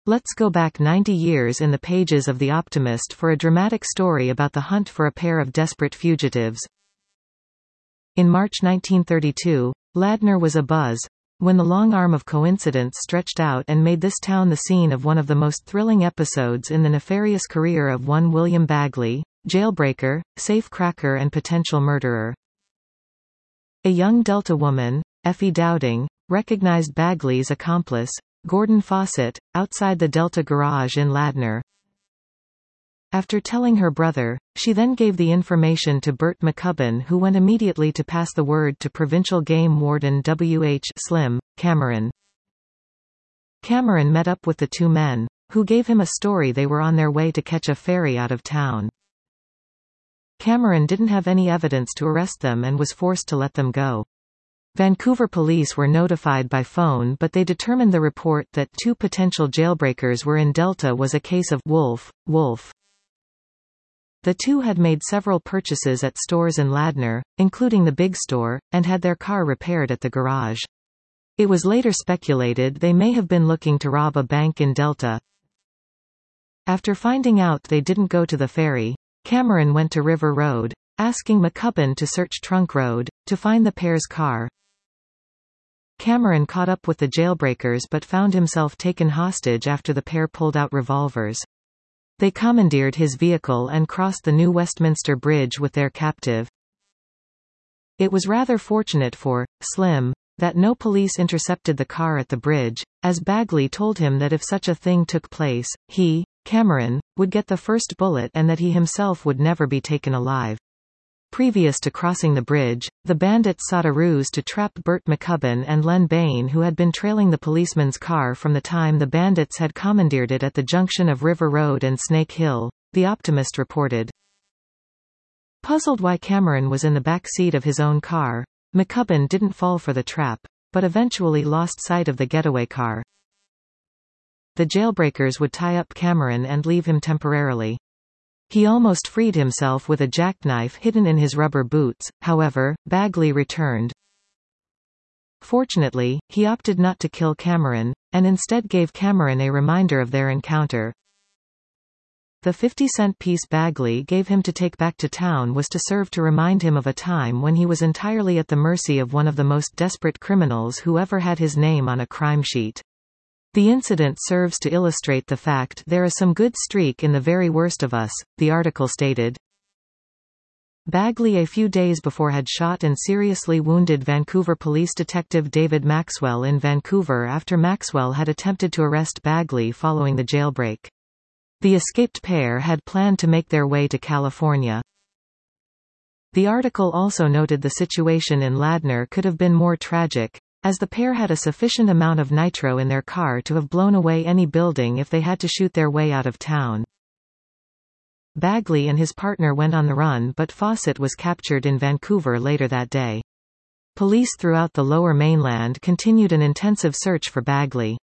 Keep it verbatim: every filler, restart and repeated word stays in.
Let's go back ninety years in the pages of The Optimist for a dramatic story about the hunt for a pair of desperate fugitives. In March nineteen thirty-two, Ladner was abuzz, when the long arm of coincidence stretched out and made this town the scene of one of the most thrilling episodes in the nefarious career of one William Bagley, jailbreaker, safe-cracker and potential murderer. A young Delta woman, Effie Dowding, recognized Bagley's accomplice, Gordon Fawcett, outside the Delta garage in Ladner. After telling her brother, she then gave the information to Bert McCubbin, who went immediately to pass the word to Provincial Game Warden W H Slim Cameron. Cameron met up with the two men, who gave him a story they were on their way to catch a ferry out of town. Cameron didn't have any evidence to arrest them and was forced to let them go. Vancouver police were notified by phone, but they determined the report that two potential jailbreakers were in Delta was a case of wolf, wolf. The two had made several purchases at stores in Ladner, including the big store, and had their car repaired at the garage. It was later speculated they may have been looking to rob a bank in Delta. After finding out they didn't go to the ferry, Cameron went to River Road, asking McCubbin to search Trunk Road, to find the pair's car. Cameron caught up with the jailbreakers but found himself taken hostage after the pair pulled out revolvers. They commandeered his vehicle and crossed the New Westminster Bridge with their captive. It was rather fortunate for Slim that no police intercepted the car at the bridge, as Bagley told him that if such a thing took place, he, Cameron, would get the first bullet and that he himself would never be taken alive. Previous to crossing the bridge, the bandits sought a ruse to trap Bert McCubbin and Len Bain, who had been trailing the policeman's car from the time the bandits had commandeered it at the junction of River Road and Snake Hill, The Optimist reported. Puzzled why Cameron was in the back seat of his own car, McCubbin didn't fall for the trap, but eventually lost sight of the getaway car. The jailbreakers would tie up Cameron and leave him temporarily. He almost freed himself with a jackknife hidden in his rubber boots, however, Bagley returned. Fortunately, he opted not to kill Cameron, and instead gave Cameron a reminder of their encounter. The fifty-cent piece Bagley gave him to take back to town was to serve to remind him of a time when he was entirely at the mercy of one of the most desperate criminals who ever had his name on a crime sheet. The incident serves to illustrate the fact there is some good streak in the very worst of us, the article stated. Bagley a few days before had shot and seriously wounded Vancouver police detective David Maxwell in Vancouver after Maxwell had attempted to arrest Bagley following the jailbreak. The escaped pair had planned to make their way to California. The article also noted the situation in Ladner could have been more tragic, as the pair had a sufficient amount of nitro in their car to have blown away any building if they had to shoot their way out of town. Bagley and his partner went on the run, but Fawcett was captured in Vancouver later that day. Police throughout the Lower Mainland continued an intensive search for Bagley.